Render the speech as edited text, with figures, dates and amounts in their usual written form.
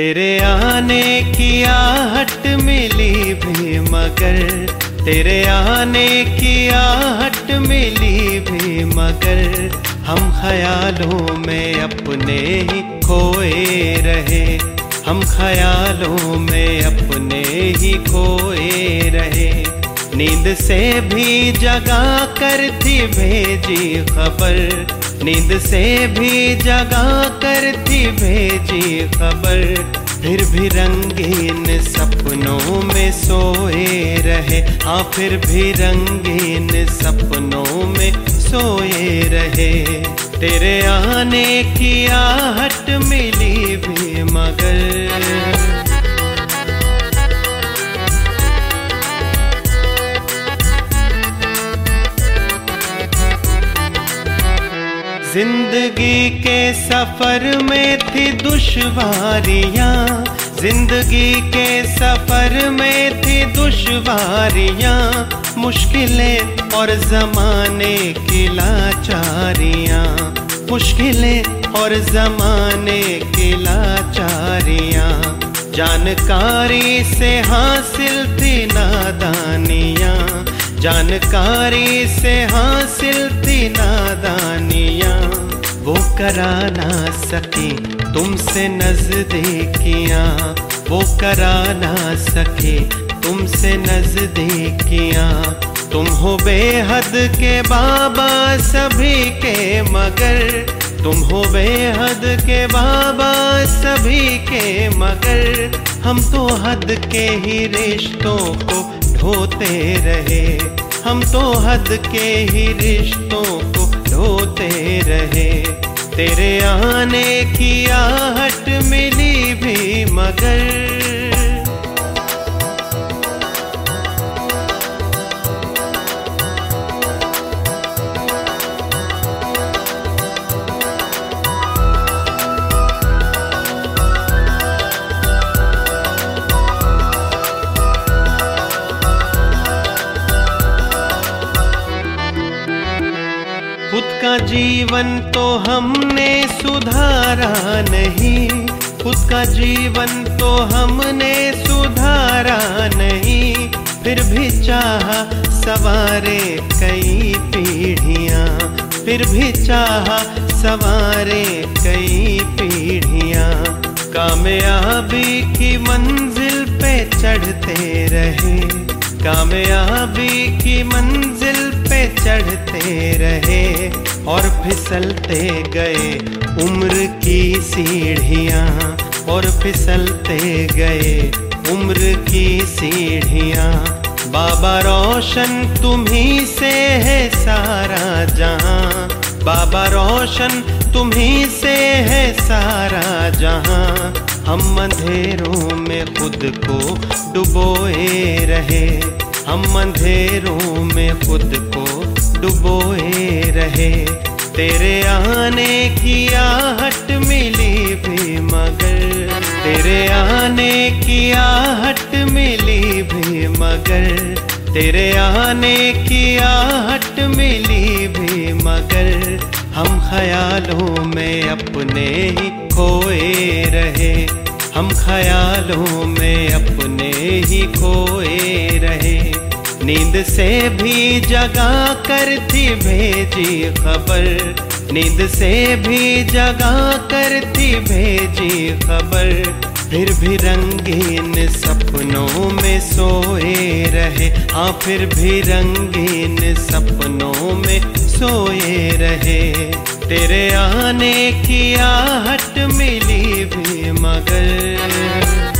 तेरे आने की आहट मिली भी मगर, तेरे आने की आहट मिली भी मगर, हम ख्यालों में अपने ही खोए रहे, हम ख्यालों में अपने ही खोए रहे। नींद से भी जगा कर थी भेजी खबर, नींद से भी जगा कर थी भेजी खबर, फिर भी रंगीन सपनों में सोए रहे, हाँ फिर भी रंगीन सपनों में सोए रहे। तेरे आने की आहट मिली भी मगर, जिंदगी के सफर में थी दुश्वारियाँ, जिंदगी के सफर में थी दुश्वारियाँ, मुश्किलें और ज़माने की लाचारियाँ, मुश्किलें और ज़माने की लाचारियाँ, जानकारी से हासिल थी नादानियाँ, जानकारी से हासिल थी नादानियाँ, वो करा ना सकी तुमसे नजदीकियाँ, वो करा ना सके तुमसे नजदीकियाँ। तुम हो बेहद के बाबा सभी के मगर, तुम हो बेहद के बाबा सभी के मगर, हम तो हद के ही रिश्तों को ढोते रहे, हम तो हद के ही रिश्तों को ढोते रहे। तेरे आने की आहट मिली भी मगर, खुद का जीवन तो हमने सुधारा नहीं, खुद का जीवन तो हमने सुधारा नहीं, फिर भी चाहा सवारे कई पीढ़ियाँ, फिर भी चाहा सवारे कई पीढ़ियाँ। कामयाबी की मंजिल पे चढ़ते रहे, कामयाबी की मंजिल पे चढ़ते रहे, और फिसलते गए उम्र की सीढ़ियाँ, और फिसलते गए उम्र की सीढ़ियाँ। बाबा रोशन तुम्ही से है सारा जहां, बाबा रोशन तुम्ही से है सारा जहां। हम अंधेरों में खुद को डुबोए रहे, हम अंधेरों में खुद को डुबोए रहे। तेरे आने की आहट मिली भी मगर, तेरे आने की आहट मिली भी मगर, तेरे आने की आहट मिली भी मगर, हम ख्यालों में अपने ही खोए रहे, हम ख्यालों में अपने ही खोए रहे। नींद से भी जगा कर थी भेजी खबर, नींद से भी जगा कर थी भेजी खबर, फिर भी रंगीन सपनों में सोए रहे, हाँ फिर भी रंगीन सपनों में सोए रहे। तेरे आने की आहट मिली भी मगर।